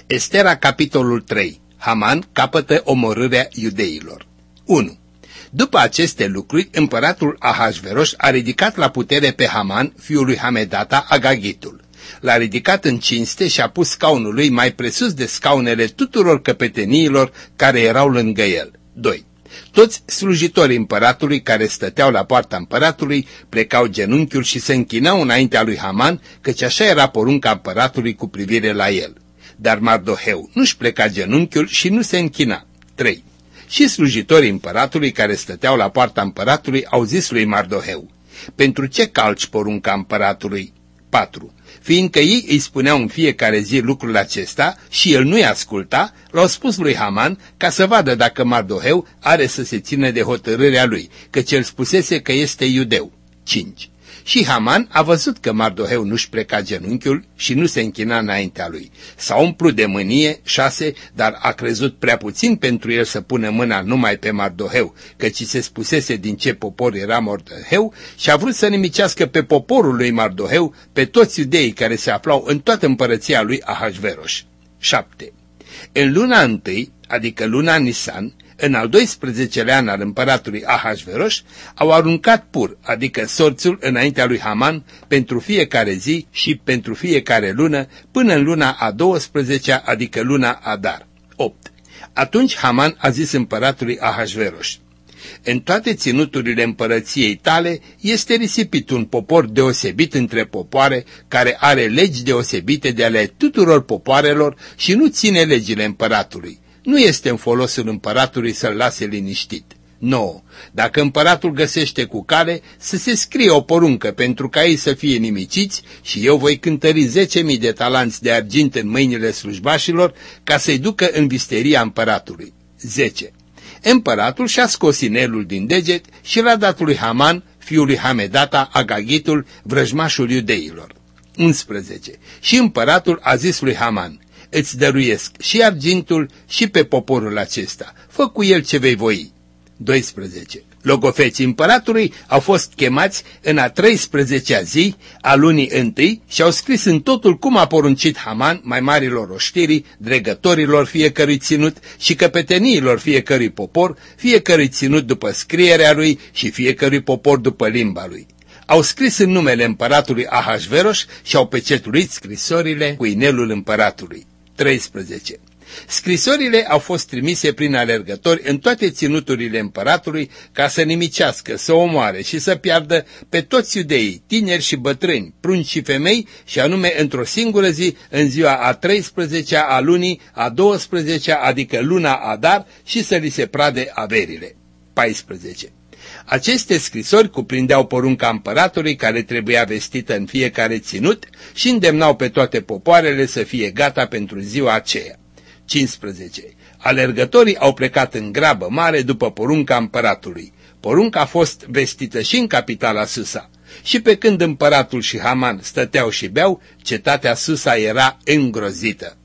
Estera, capitolul 3. Haman capătă omorârea iudeilor. 1. După aceste lucruri, împăratul Ahasveros a ridicat la putere pe Haman, fiul lui Hamedata, Agagitul. L-a ridicat în cinste și a pus scaunul lui mai presus de scaunele tuturor căpeteniilor care erau lângă el. 2. Toți slujitorii împăratului care stăteau la poarta împăratului plecau genunchiul și se închinau înaintea lui Haman, căci așa era porunca împăratului cu privire la el. Dar Mardoheu nu-și pleca genunchiul și nu se închina. 3. Și slujitorii împăratului care stăteau la poarta împăratului au zis lui Mardoheu: pentru ce calci porunca împăratului? 4. Fiindcă ei îi spuneau în fiecare zi lucrul acesta și el nu-i asculta, l-au spus lui Haman ca să vadă dacă Mardoheu are să se țină de hotărârea lui, căci el spusese că este iudeu. 5. Și Haman a văzut că Mardoheu nu-și pleca genunchiul și nu se închina înaintea lui. S-a umplut de mânie. 6. Dar a crezut prea puțin pentru el să pună mâna numai pe Mardoheu, căci se spusese din ce popor era Mardoheu, și a vrut să nimicească pe poporul lui Mardoheu, pe toți iudeii care se aflau în toată împărăția lui Ahasveros. 7. În luna întâi, adică luna Nisan, în al 12-lea an al împăratului Ahasveros, au aruncat pur, adică sorțul, înaintea lui Haman pentru fiecare zi și pentru fiecare lună, până în luna a 12-a, adică luna Adar. 8. Atunci Haman a zis împăratului Ahasveros: în toate ținuturile împărăției tale este risipit un popor deosebit între popoare, care are legi deosebite de ale tuturor popoarelor și nu ține legile împăratului. Nu este în folosul împăratului să-l lase liniștit. 9. Dacă împăratul găsește cu cale, să se scrie o poruncă pentru ca ei să fie nimiciți și eu voi cântări 10.000 de talanți de argint în mâinile slujbașilor ca să-i ducă în visteria împăratului. 10. Împăratul și-a scos inelul din deget și l-a dat lui Haman, fiul lui Hamedata, Agagitul, vrăjmașul iudeilor. 11. Și împăratul a zis lui Haman: îți dăruiesc și argintul și pe poporul acesta, fă cu el ce vei voi. 12. Logofeții împăratului au fost chemați în a 13-a zi a lunii întâi și au scris în totul cum a poruncit Haman mai marilor oștirii, dregătorilor fiecărui ținut și căpeteniilor fiecărui popor, fiecărui ținut după scrierea lui și fiecărui popor după limba lui. Au scris în numele împăratului Ahasveros și au pecetuit scrisorile cu inelul împăratului. 13. Scrisorile au fost trimise prin alergători în toate ținuturile împăratului ca să nimicească, să omoare și să piardă pe toți iudeii, tineri și bătrâni, prunci și femei, și anume într-o singură zi, în ziua a 13-a a lunii a 12-a, adică luna Adar, și să li se prade averile. 14. Aceste scrisori cuprindeau porunca împăratului care trebuia vestită în fiecare ținut și îndemnau pe toate popoarele să fie gata pentru ziua aceea. 15. Alergătorii au plecat în grabă mare după porunca împăratului. Porunca a fost vestită și în capitala Susa. Și pe când împăratul și Haman stăteau și beau, cetatea Susa era îngrozită.